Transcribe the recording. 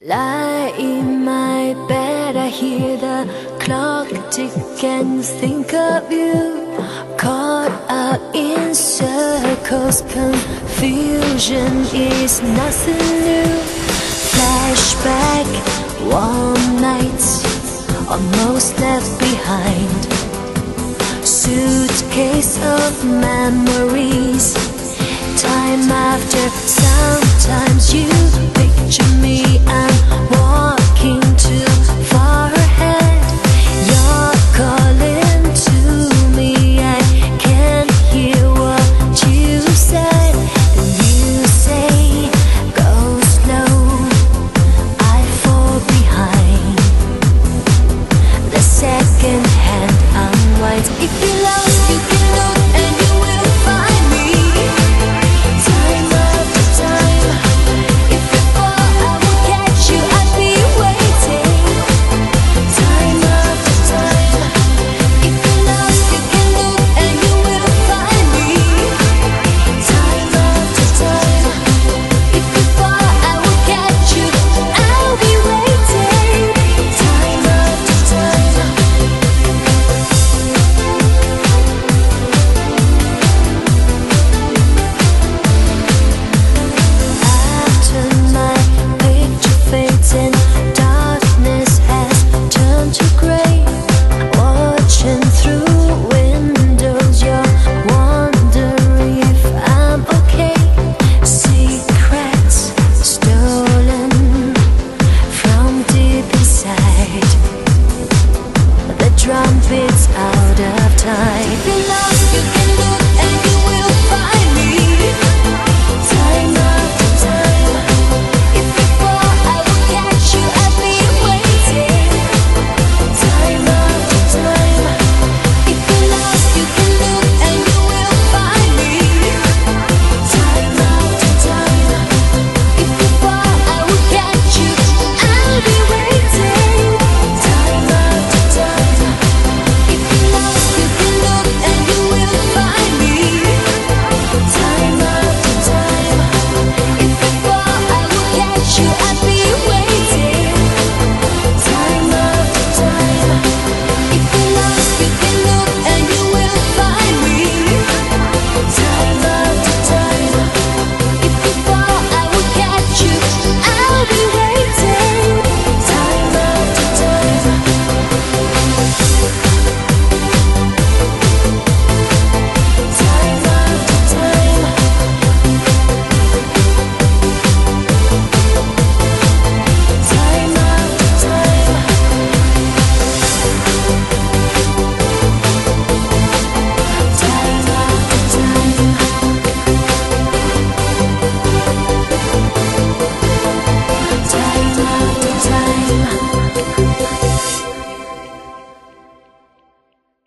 Lie in my bed, I hear the clock tick and think of you. Caught up in circles, confusion is nothing new. Flashback, warm nights, almost left behind. Suitcase of memories, time after. Sometimes you picture me